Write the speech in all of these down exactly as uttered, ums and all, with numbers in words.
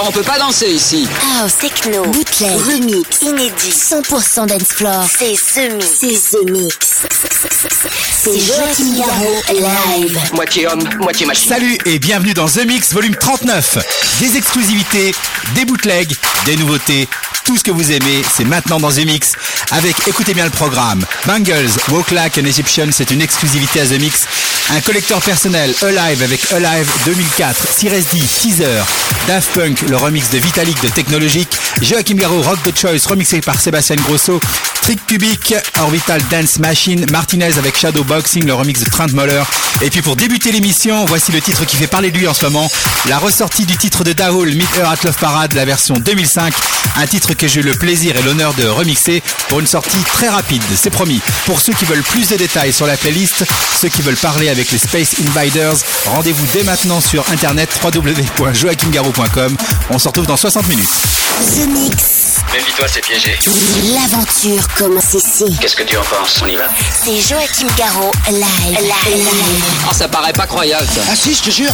on peut pas danser ici. House, techno, bootleg, remix, inédit, cent pour cent dance floor. C'est The Mix. C'est The Mix. C'est Joachim Garraud live. Moitié homme, moitié machine. Salut et bienvenue dans The Mix volume trente-neuf. Des exclusivités, des bootlegs, des nouveautés, tout ce que vous aimez, c'est maintenant dans The Mix. Avec, écoutez bien le programme, Bangles, Walk Like an Egyptian, c'est une exclusivité à The Mix. Un collecteur personnel, Alive avec Alive deux mille quatre, Cyrez-D, Teaser, Daft Punk, le remix de Vitalik de Technologique, Joachim Garraud, Rock the Choice, remixé par Sébastien Grosso, Trick Cubic, Orbital Dance Machine, Martinez avec Shadow Boxing, le remix de Trent Moller. Et puis pour débuter l'émission, voici le titre qui fait parler de lui en ce moment, la ressortie du titre de Dahul, Meet Her at Love Parade, la version deux mille cinq, un titre que j'ai eu le plaisir et l'honneur de remixer pour une sortie très rapide, c'est promis. Pour ceux qui veulent plus de détails sur la playlist, ceux qui veulent parler avec les Space Invaders, rendez-vous dès maintenant sur internet w w w point joachim garraud point com. On se retrouve dans soixante minutes. The Mix. Méfie-toi, c'est piégé. L'aventure commence ici. Qu'est-ce que tu en penses? On y va? C'est Joachim Garraud live. Live. Live. Ah, ça paraît pas croyable, ça. Ah si, je te jure.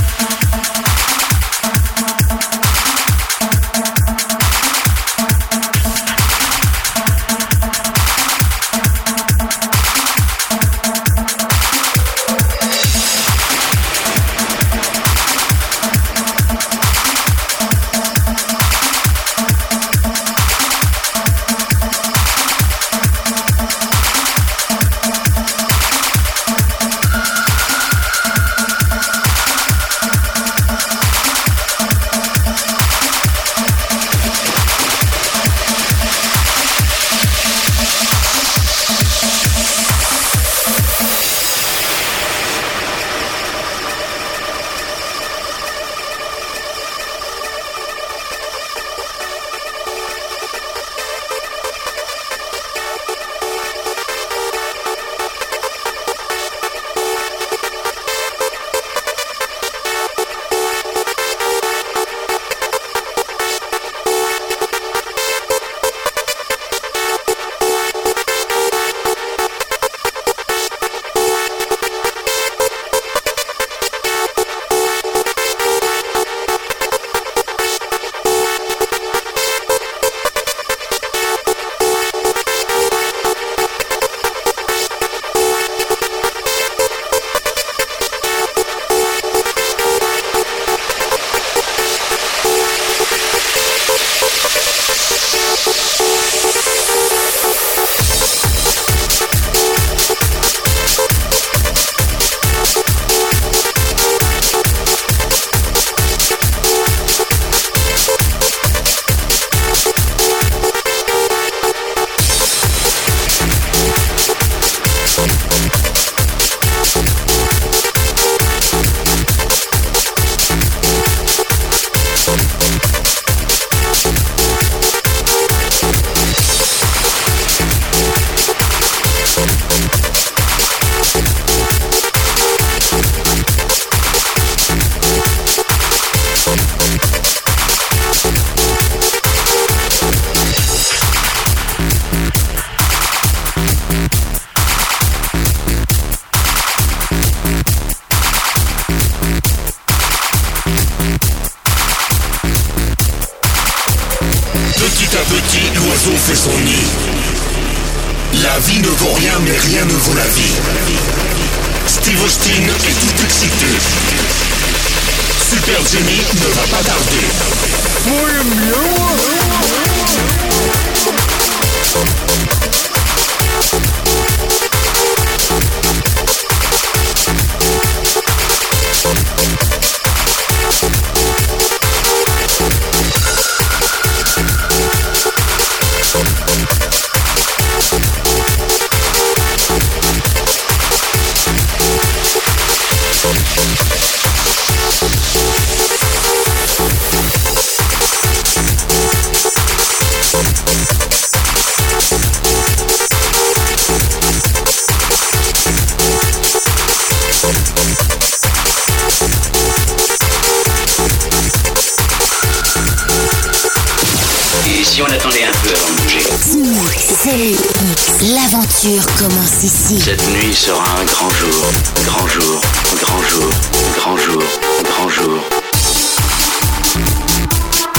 Si on attendait un peu avant de bouger. L'aventure commence ici. Cette nuit sera un grand jour, grand jour, grand jour, grand jour, grand jour.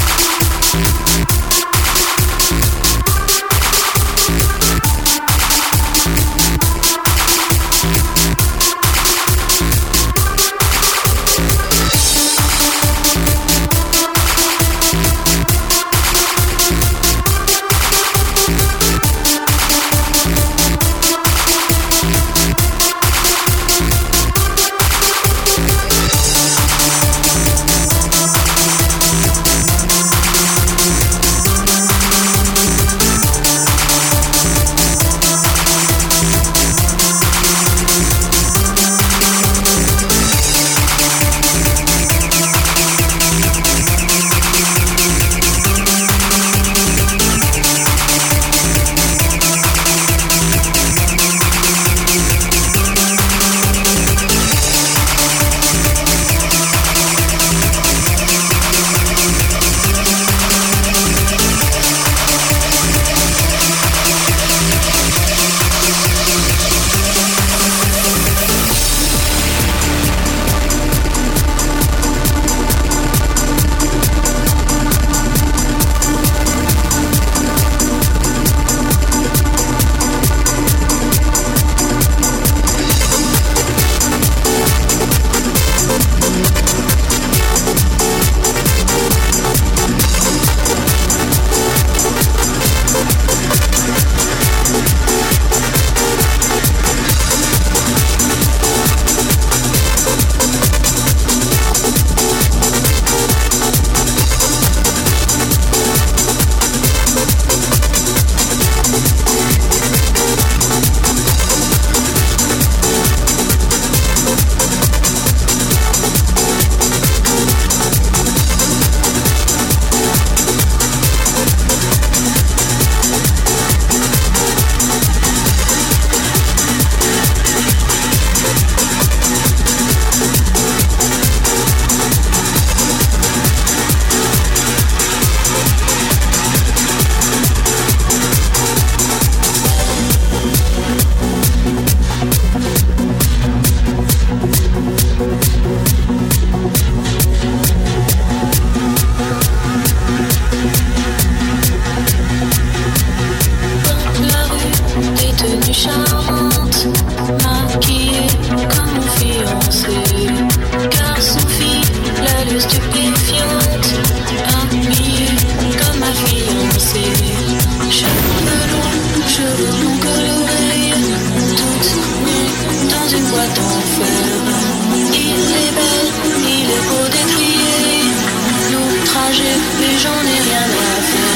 mais j'en ai rien à faire.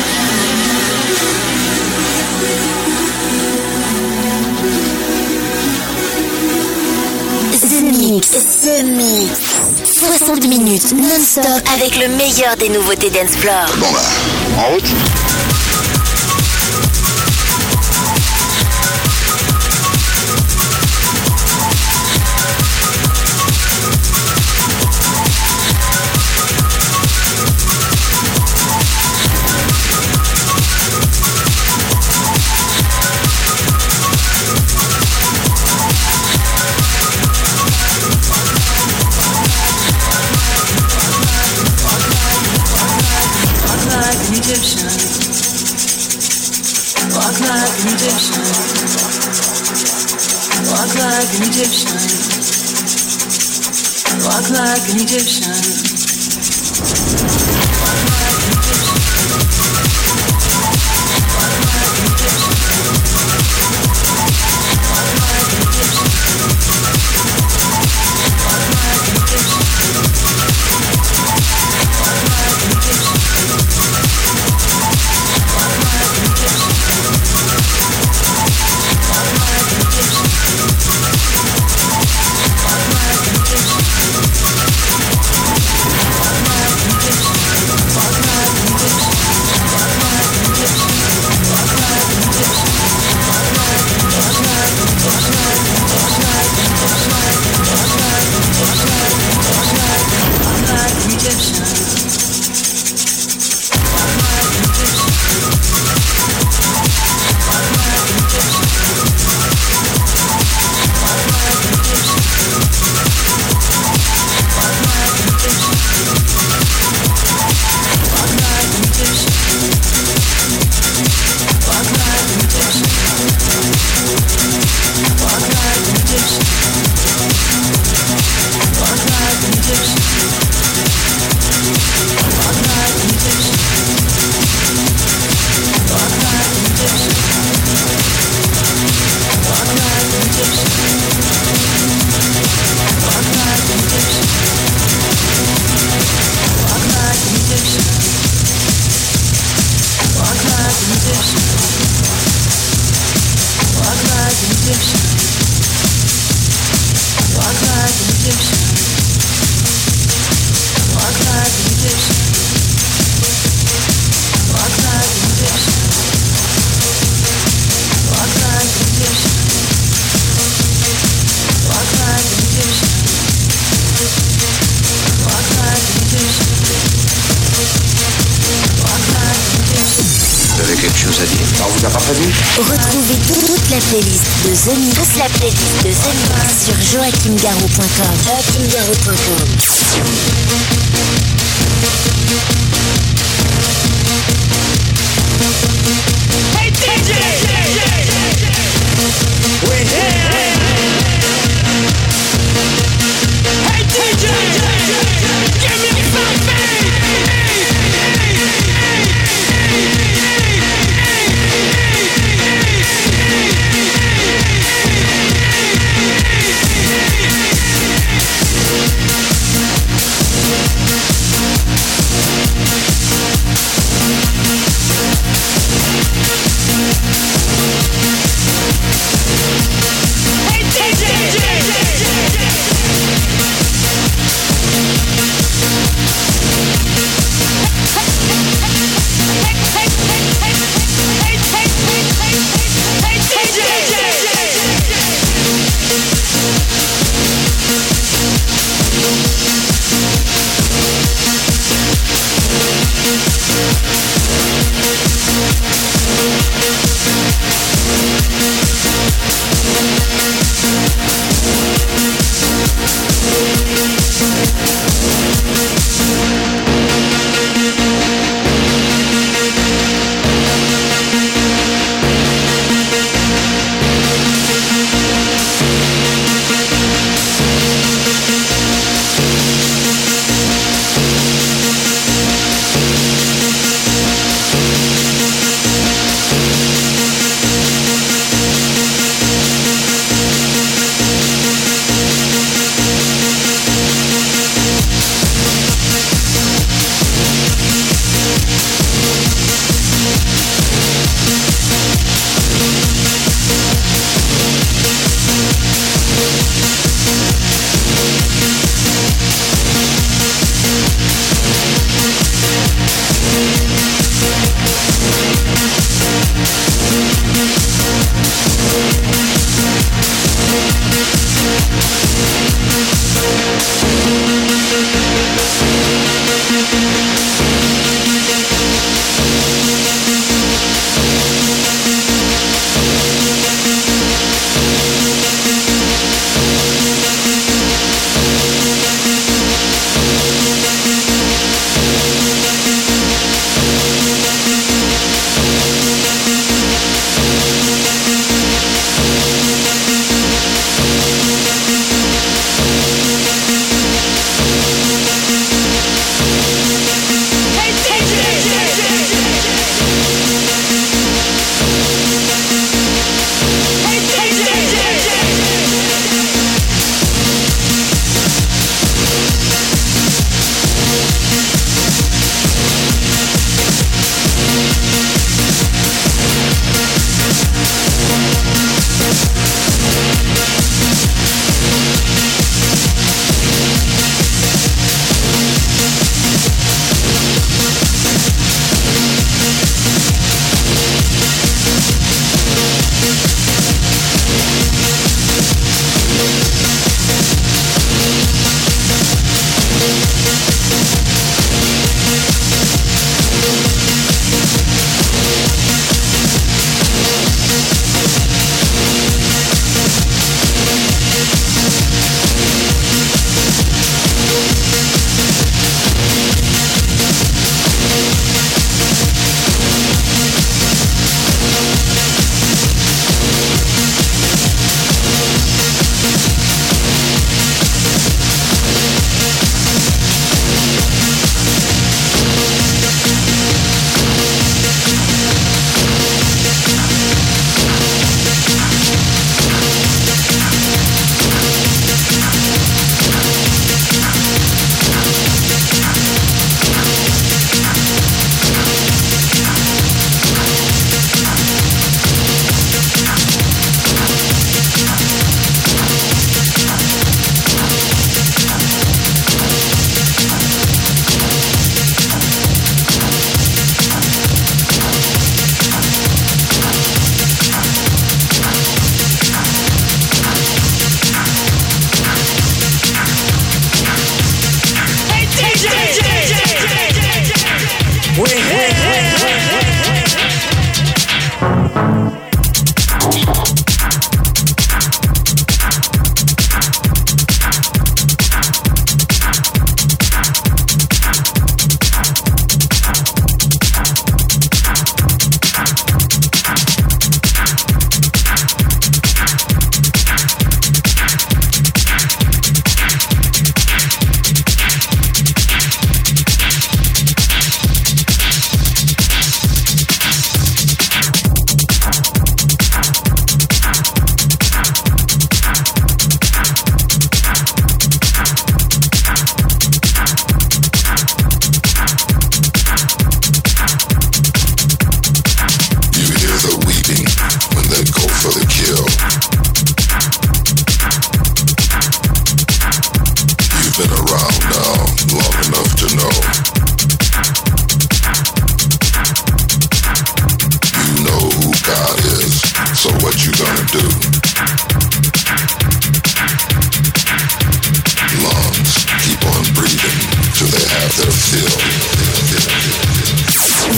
The Mix, The Mix. soixante minutes non-stop avec le meilleur des nouveautés dance floor. Bon bah, en route. Walk like an Egyptian. Walk like an Egyptian. Walk like an Egyptian. Walk like an Egyptian. Walk like an Egyptian. Walk like an Egyptian. Walk like an Egyptian. Walk like an Egyptian. Retrouvez tout, toute la playlist de The Mix, toute la playlist de The Mix sur joachim garraud point com. joachim garraud point com. Hey D J! Wait, hey! Hey D J! Give me something!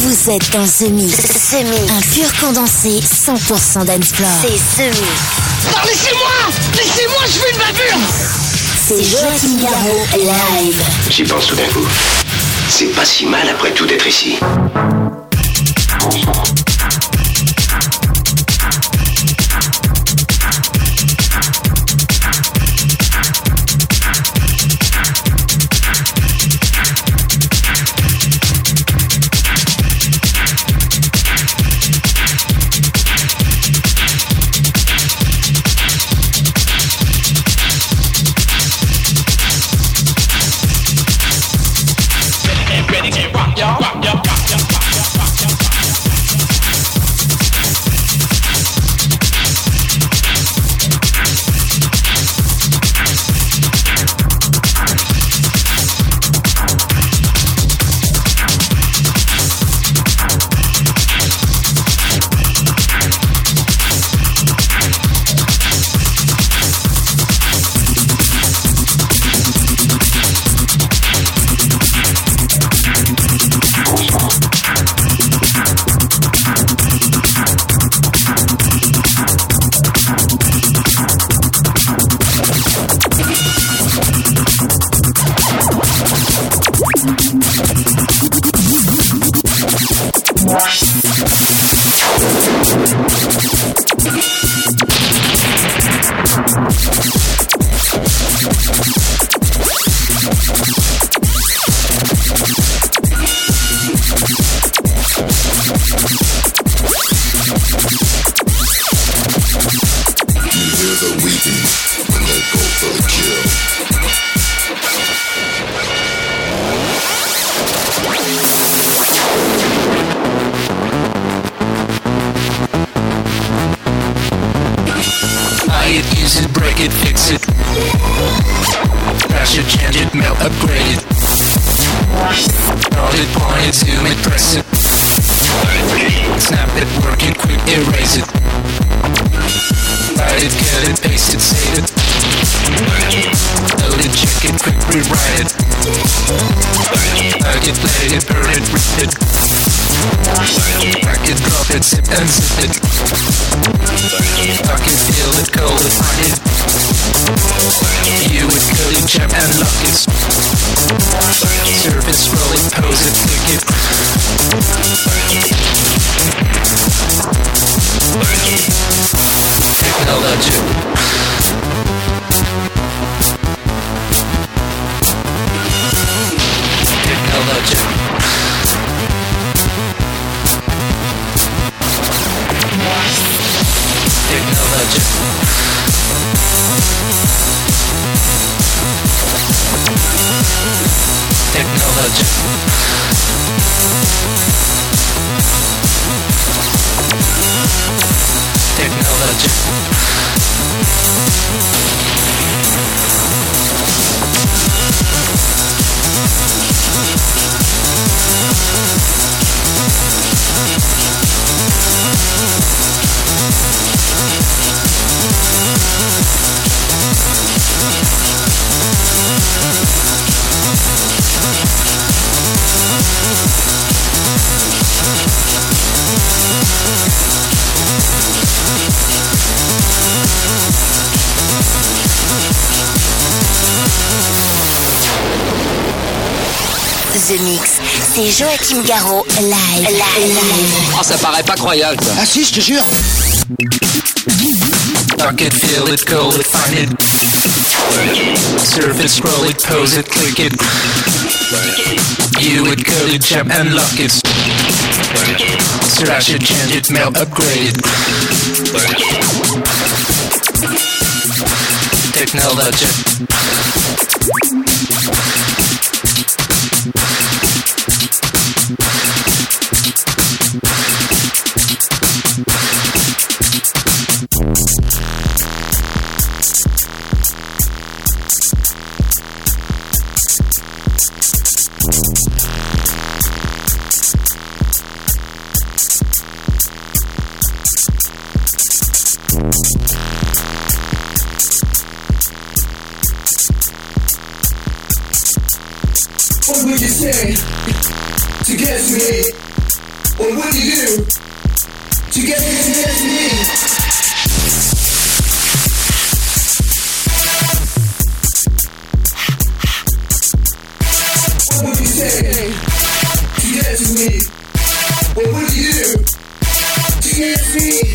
Vous êtes dans The Mix. The Mix. Un pur condensé cent pour cent dancefloor. C'est The Mix. Non, laissez-moi Laissez-moi, je fais une bavure. C'est Joachim Garraud live. J'y pense tout d'un coup. C'est pas si mal après tout d'être ici. The Mix, c'est Joachim Garraud live. Live. Live. Oh, ça paraît pas croyable, ça. Ah si, je te jure. Tuck it, feel it, call it, find it. Surf it, scroll it, pose it, click it. View it, code it, jump and lock it. Slash it, change it, mail, upgrade it. Technology. What would you say to get me? Well, what do you do to get, to get to me? What would you say to get to me? Well, what do you do to get to me?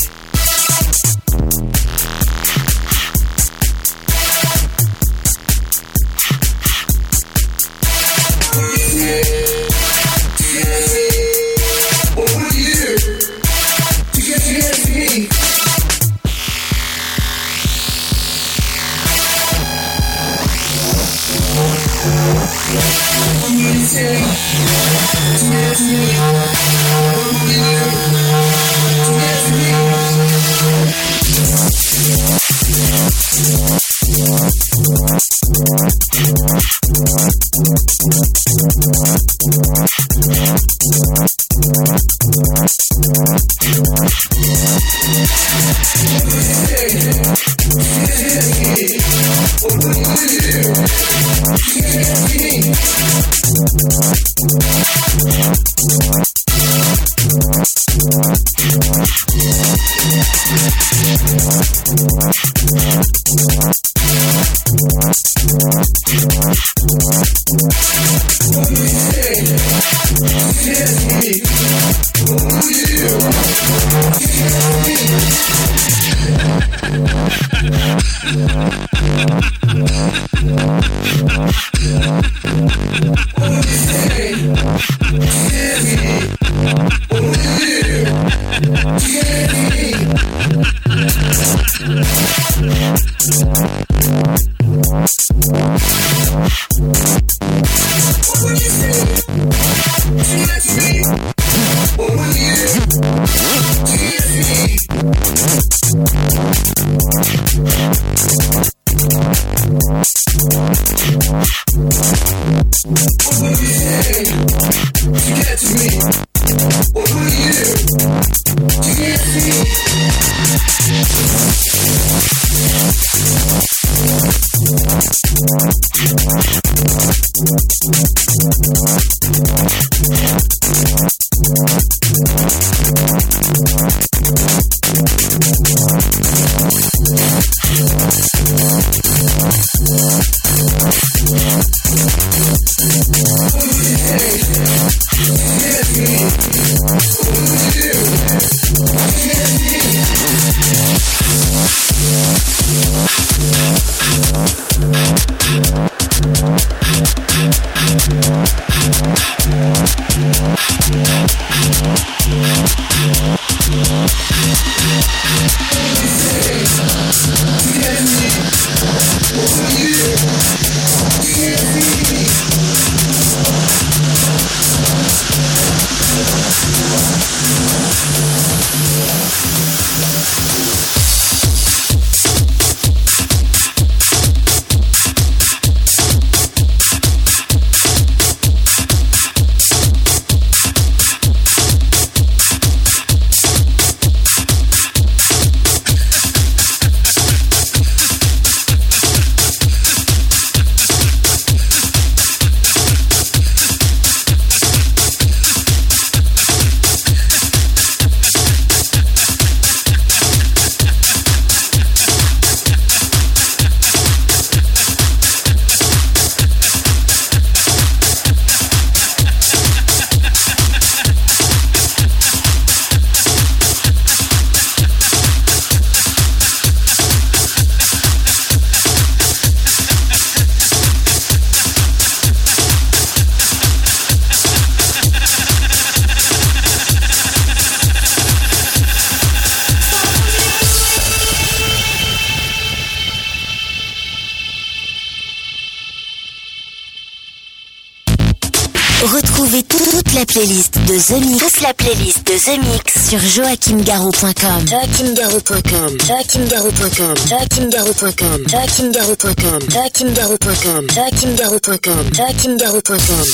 Retrouvez toute la playlist de The Mix, toute la playlist de The Mix sur joachim garraud point com, joachim garraud point com, joachim garraud point com, joachim garraud point com, joachim garraud point com, joachim garraud point com, joachim garraud point com, joachim garraud point com.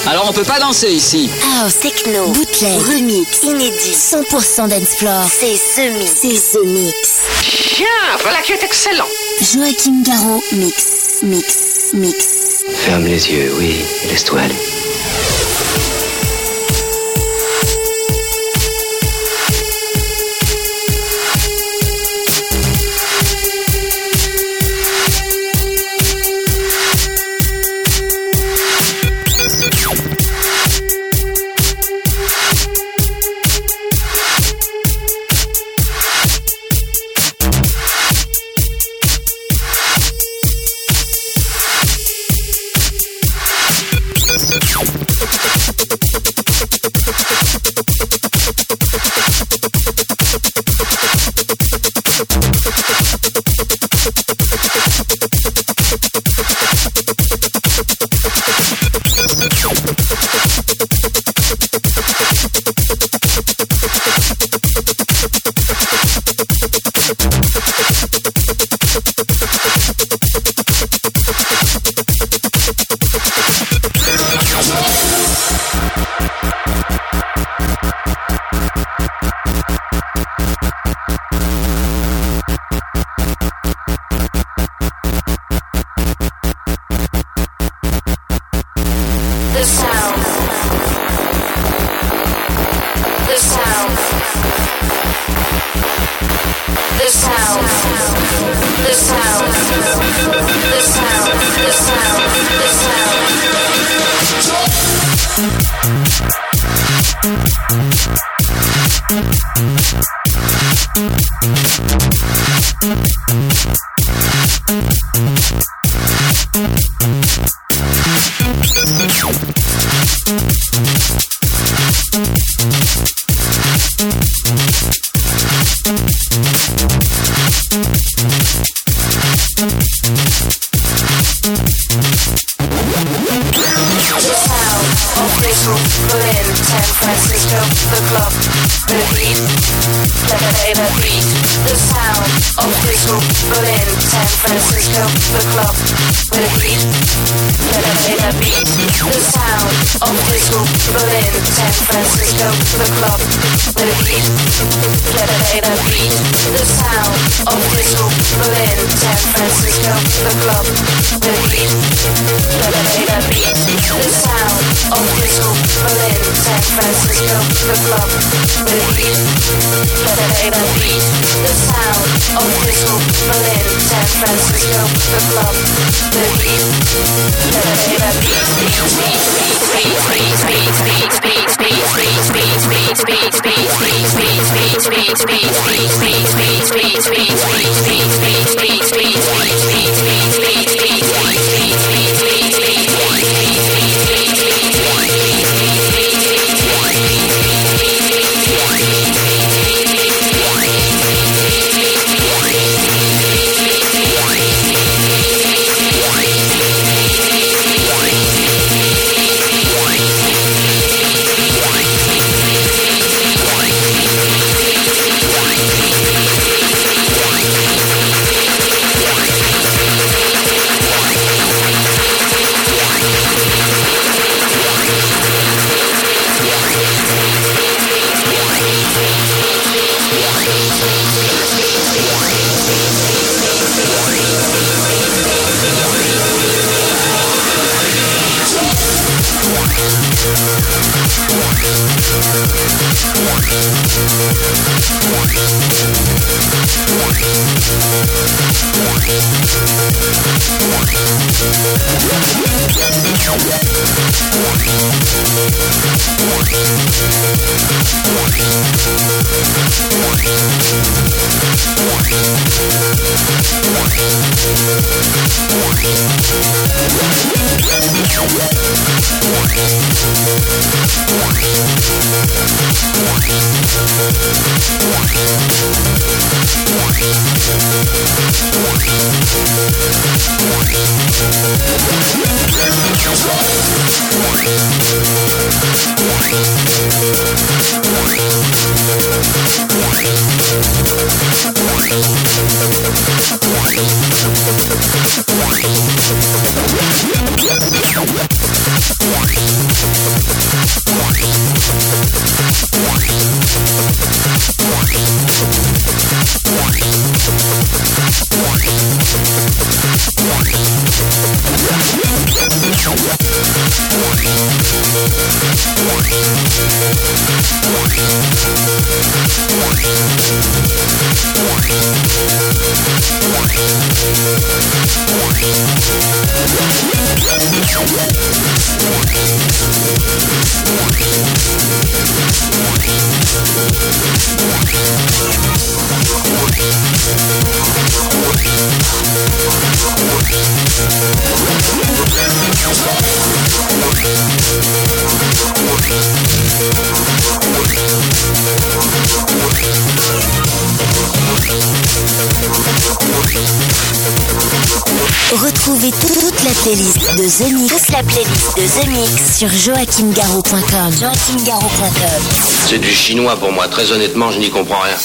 Alors on peut pas danser ici. House, techno, bootleg, remix, inédit, cent pour cent dance floor. C'est The Mix. C'est The Mix. Tiens, voilà qui est excellent. Joachim Garraud, mix, mix, mix. Ferme les yeux, oui, et laisse-toi aller. Retrouvez toute la playlist de The Mix, toute la playlist de The Mix sur joachim garraud point com. joachim garraud point com. C'est du chinois pour moi, très honnêtement, je n'y comprends rien.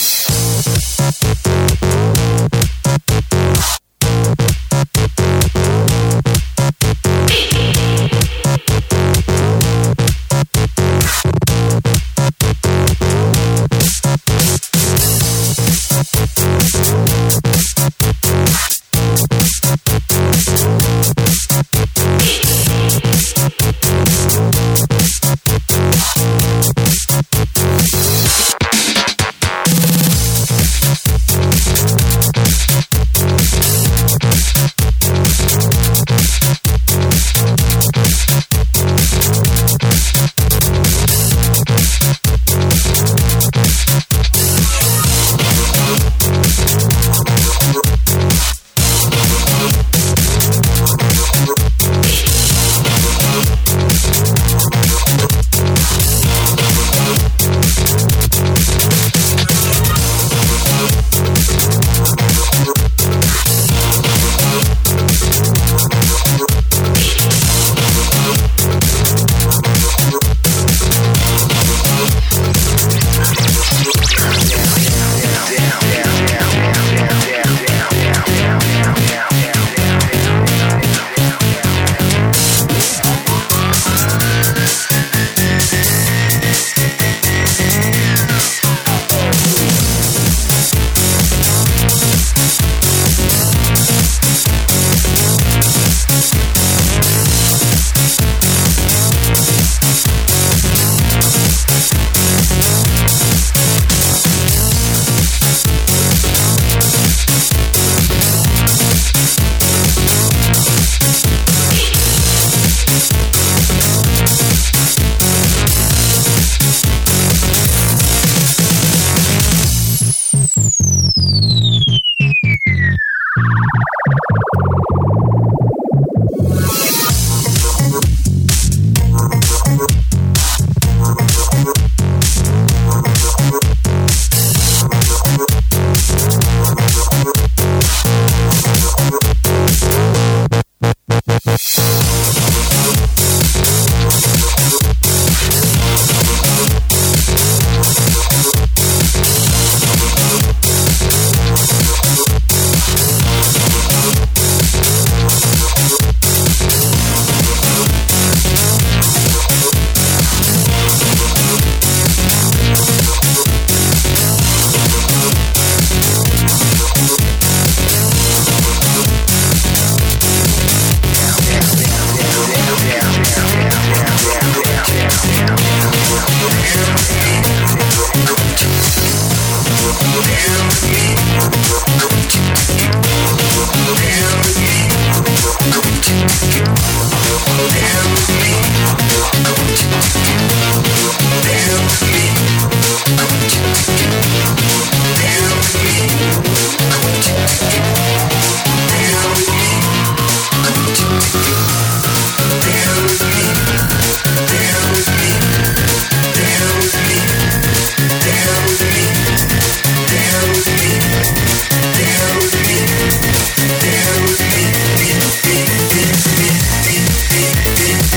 Beat, beat, beat, beat, beat, beat, beat.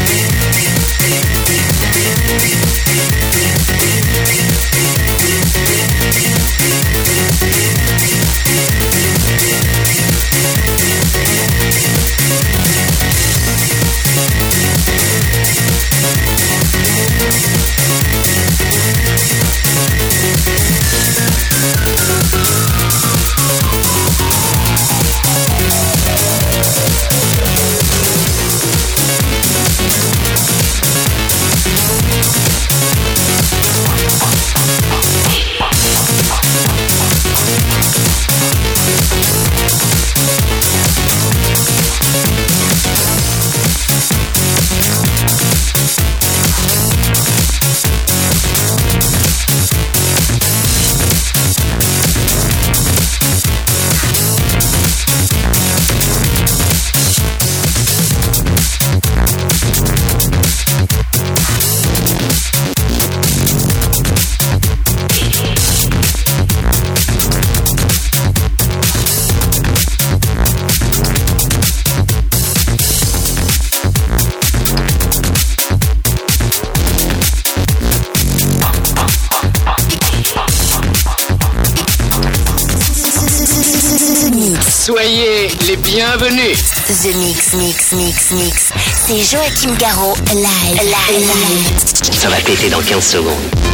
Soyez les bienvenus. The Mix, Mix, Mix, Mix. C'est Joachim Garraud, live, live, live. Ça va péter dans quinze secondes.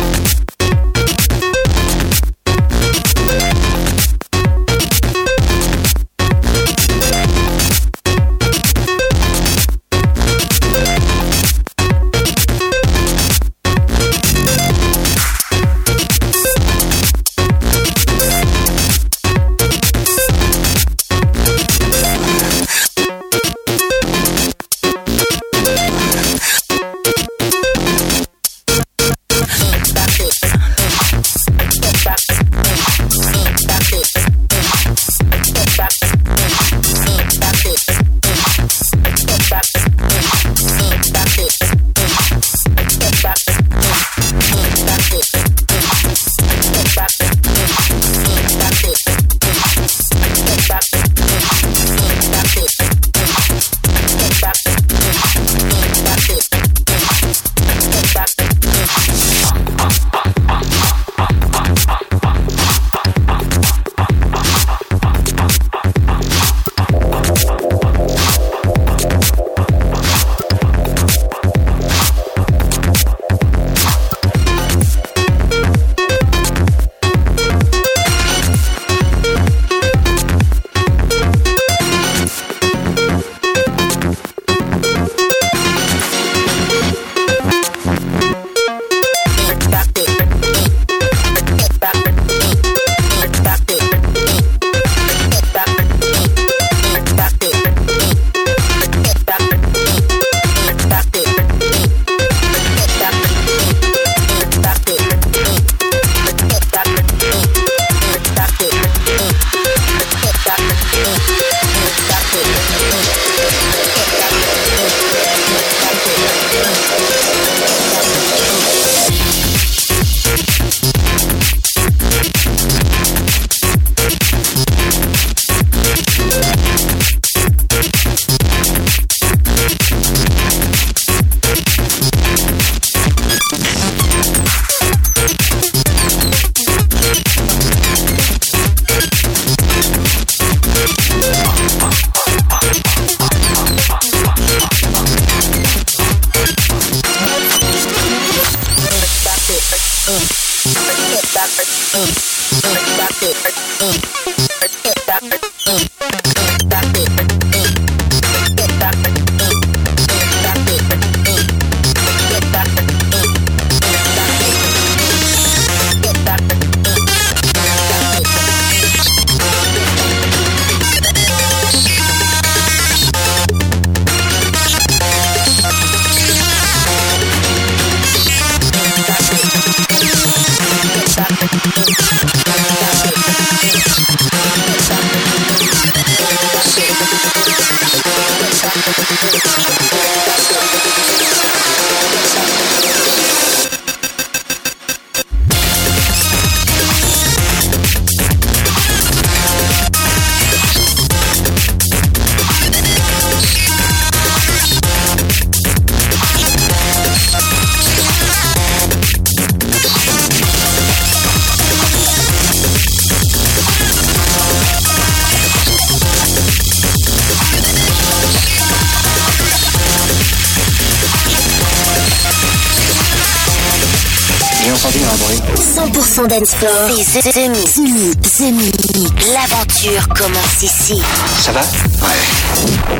cent pour cent dance floor, c'est The, The Mix. The Mix. L'aventure commence ici. Ça va? Ouais.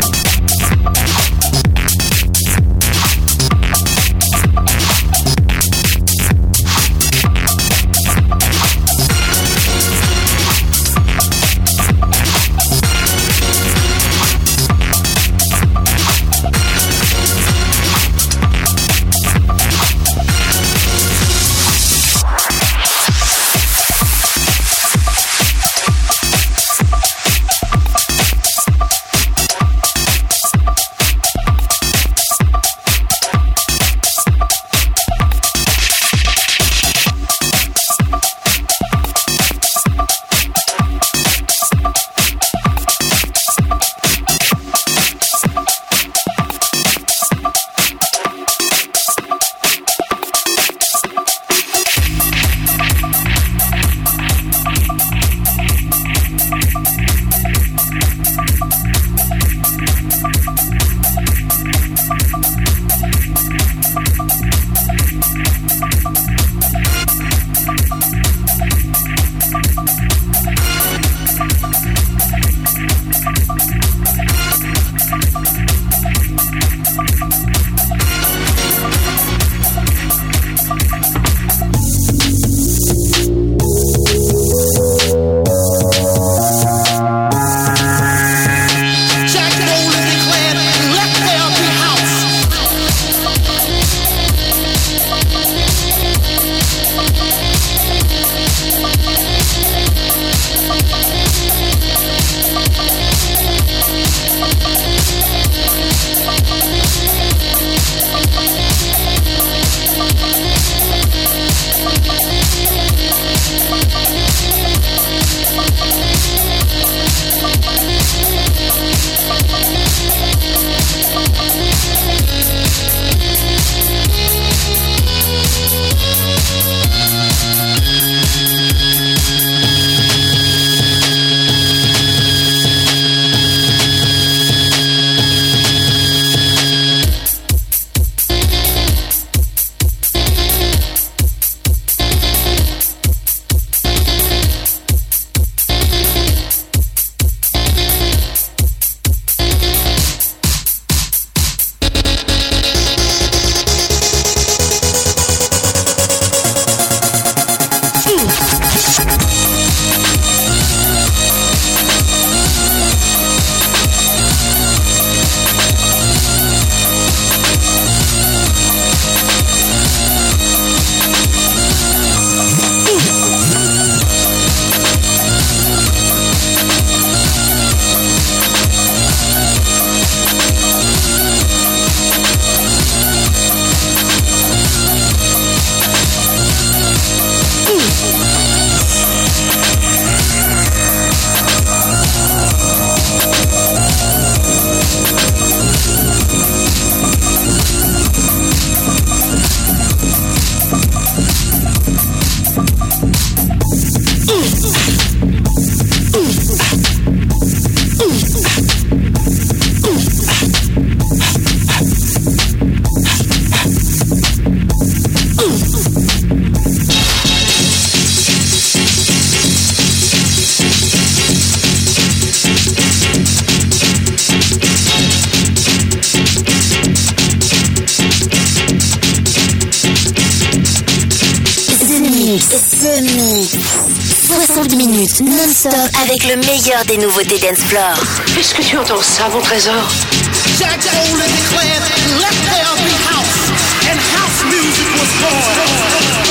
Mix. The Mix. soixante minutes non-stop avec le meilleur des nouveautés d'Dancefloor. Est-ce que tu entends ça, mon trésor? Jack Rowland declared, let there be house, and house music was born.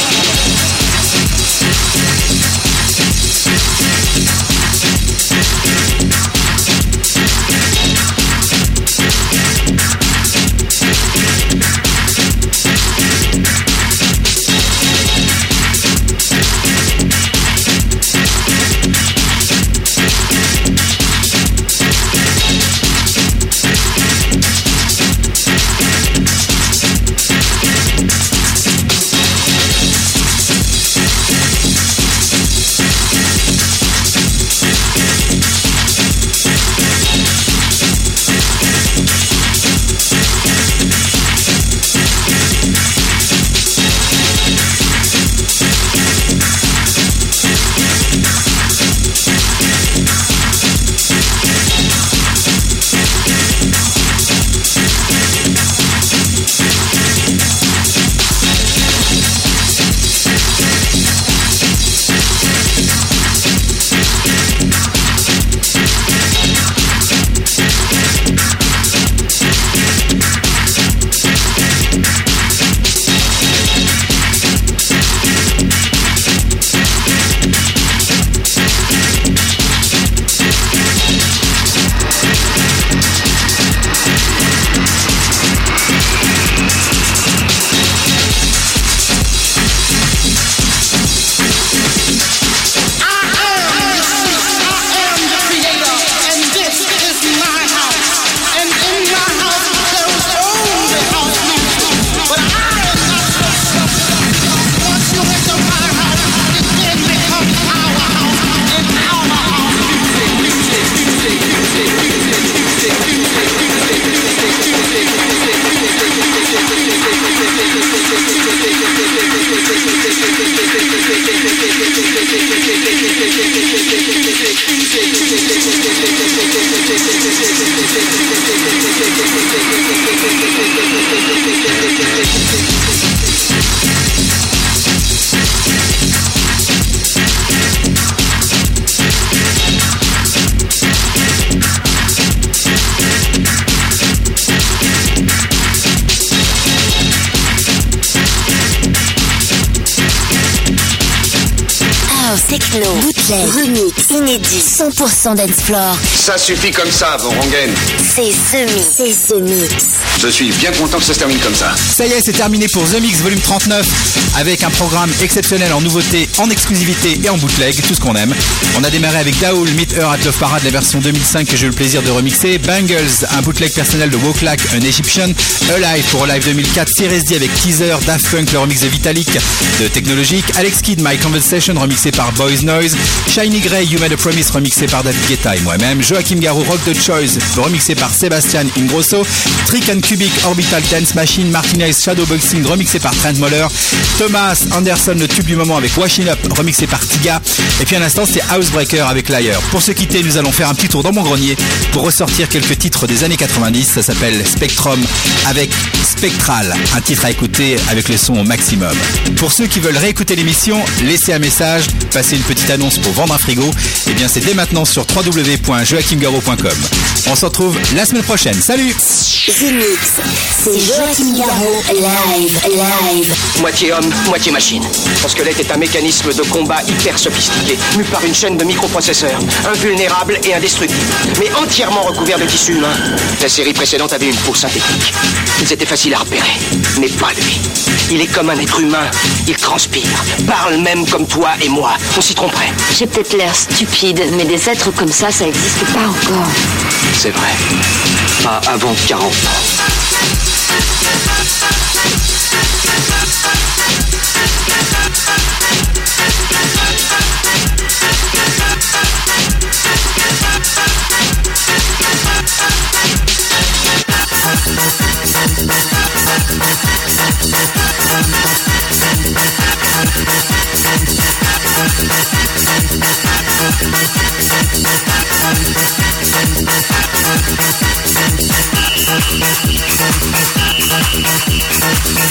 Techno, bootleg, remix, inédit, cent pour cent Dancefloor. Ça suffit comme ça, vos rengaines. C'est The Mix. C'est The Mix. Je suis bien content que ça se termine comme ça. Ça y est, c'est terminé pour The Mix volume trente-neuf avec un programme exceptionnel en nouveauté, en exclusivité et en bootleg, tout ce qu'on aime. On a démarré avec Daoul, Meet Her at Love Parade, la version deux mille cinq que j'ai eu le plaisir de remixer. Bangles, un bootleg personnel de Woklak, un Egyptian. Alive pour Alive deux mille quatre. Series D avec Teaser, Daft Punk, le remix de Vitalik de Technologique. Alex Kidd, My Conversation, remixé par Boys Noise. Shiny Grey, You Made a Promise, remixé par David Guetta et moi-même. Joachim Garraud, Rock the Choice, remixé par Sébastien Ingrosso. Trick and Cubic, Orbital Dance Machine. Martinez, Shadowboxing, remixé par Trent Moller. Thomas Anderson, le tube du moment avec Washing Up, remixé par Tiga. Et puis à l'instant, c'est Housebreaker avec Liar. Pour se quitter, nous allons faire un petit tour dans mon grenier pour ressortir quelques titres des années quatre-vingt-dix. Ça s'appelle Spectrum avec Spectral, un titre à écouter avec le son au maximum. Pour ceux qui veulent réécouter l'émission, laissez un message, passez une petite annonce pour vendre un frigo. Et bien c'est dès maintenant sur w w w point joachim garraud point com. On se retrouve la semaine prochaine. Salut. The Mix, c'est Joachim Garraud, live, live. Moitié homme, moitié machine. Son squelette est un mécanisme de combat hyper sophistiqué, mu par une chaîne de microprocesseurs, invulnérable et indestructible, mais entièrement recouvert de tissu humain. La série précédente avait une peau synthétique. Ils étaient faciles à repérer, mais pas lui. Il est comme un être humain, il transpire, parle même comme toi et moi. On s'y tromperait. J'ai peut-être l'air stupide, mais des êtres comme ça, ça n'existe pas encore. C'est vrai. Pas avant quarante ans. We'll be right back.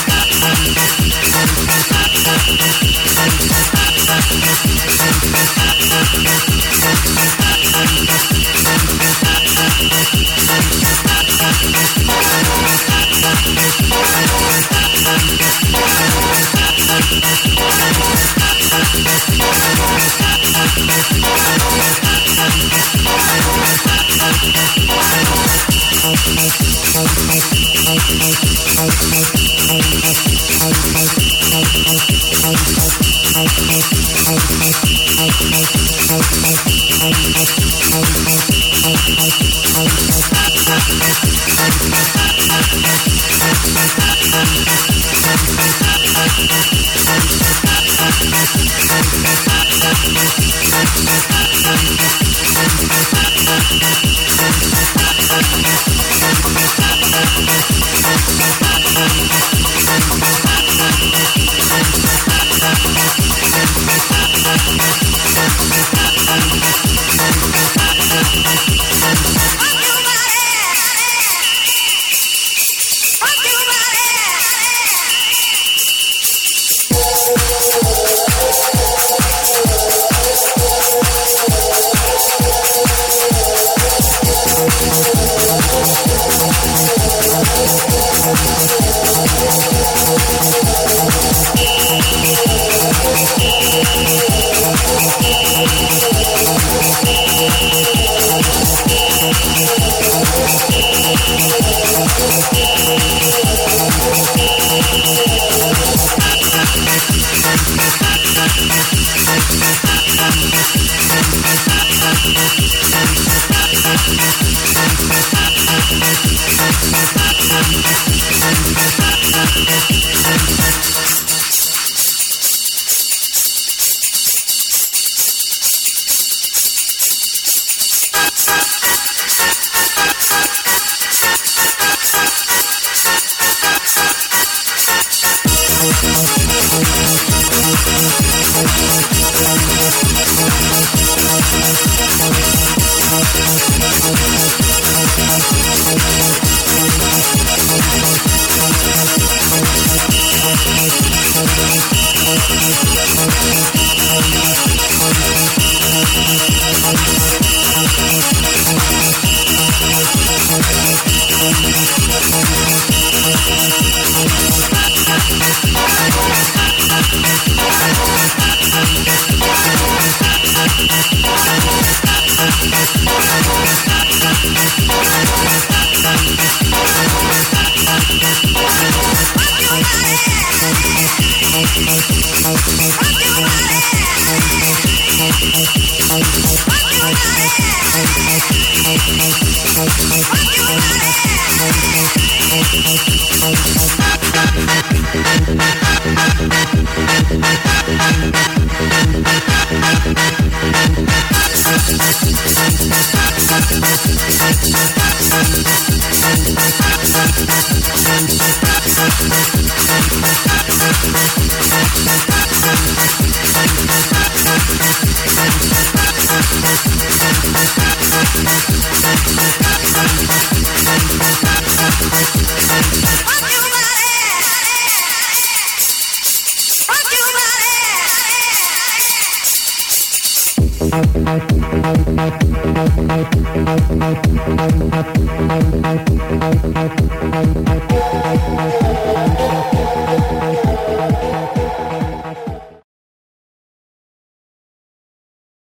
We'll be right back.